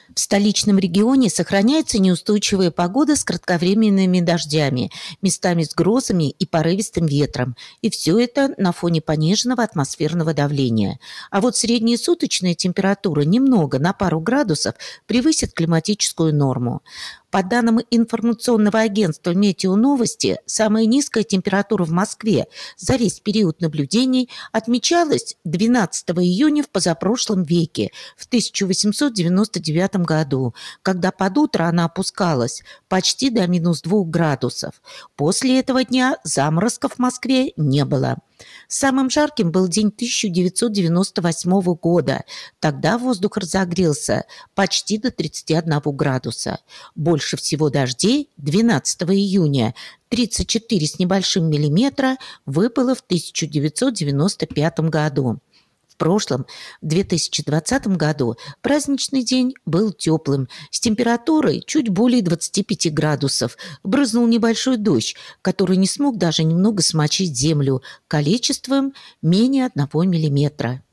В столичном регионе сохраняется неустойчивая погода с кратковременными дождями, местами с грозами и порывистым ветром. И все это на фоне пониженного атмосферного давления. А вот средняя суточная температура немного, на пару градусов, превысит климатическую норму. По данным информационного агентства «Метеоновости», самая низкая температура в Москве за весь период наблюдений отмечалась 12 июня в позапрошлом веке, в 1899 году, когда под утро она опускалась почти до -2 градусов. После этого дня заморозков в Москве не было. Самым жарким был день 1998 года. Тогда воздух разогрелся почти до 31 градуса. Больше всего дождей 12 июня, 34 с небольшим миллиметра, выпало в 1995 году. В прошлом, в 2020 году, праздничный день был теплым, с температурой чуть более 25 градусов. Брызнул небольшой дождь, который не смог даже немного смочить землю, количеством менее 1 миллиметра.